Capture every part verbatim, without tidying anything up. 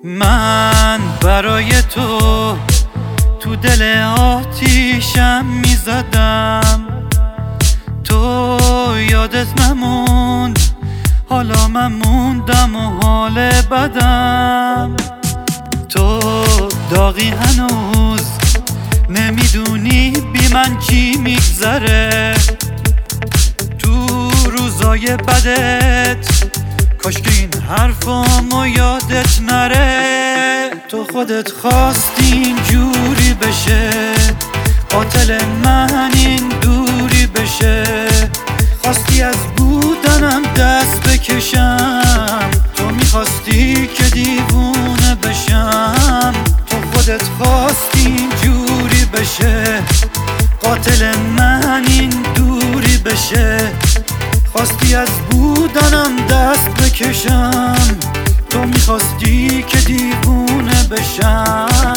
من برای تو تو دل آتیشم میزدم، تو یادت نموند، حالا من موندم و حال بدم. تو داغی هنوز نمیدونی بی من چی میگذره، تو روزای بدت کاش که این حرفامو یادت نره. تو خودت خواستی اینجوری بشه، قاتل من این دوری بشه، خواستی از بودنم دست بکشم، تو میخواستی که دیوونه بشم. تو خودت خواستی اینجوری بشه، قاتل من این دوری بشه، خواستی از بودنم دست بکشم، تو میخواستی که دیوونه بشم.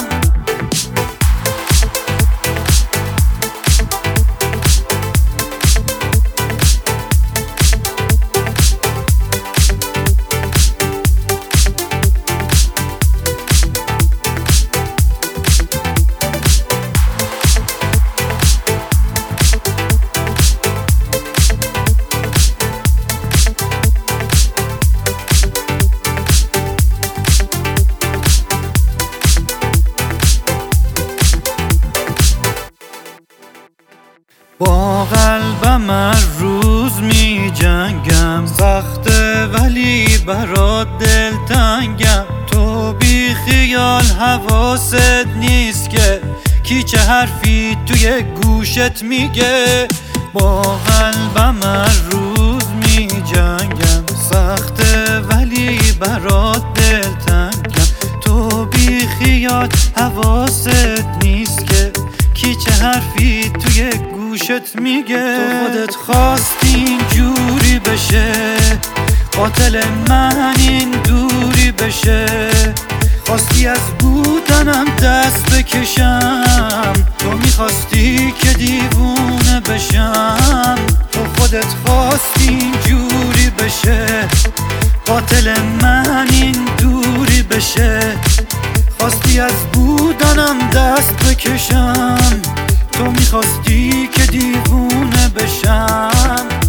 با قلبم هر روز می جنگم، سخته ولی برات دلتنگم. تو بی خیال حواست نیست که کی چه حرفی توی گوشت میگه. با قلبم هر روز می جنگم، سخته ولی برات دلتنگم. تو بی خیال حواست نیست که کی چه حرفی توی گوشت میگه. تو خودت خواستی اینجوری بشه، قاتل من این دوری بشه، خواستی از بودنم دست بکشم، تو میخواستی که دیوونه بشم. تو خودت خواستی اینجوری بشه، قاتل من این دوری بشه، خواستی از بودنم دست بکشم، تو میخواستی که دیوونه بشم.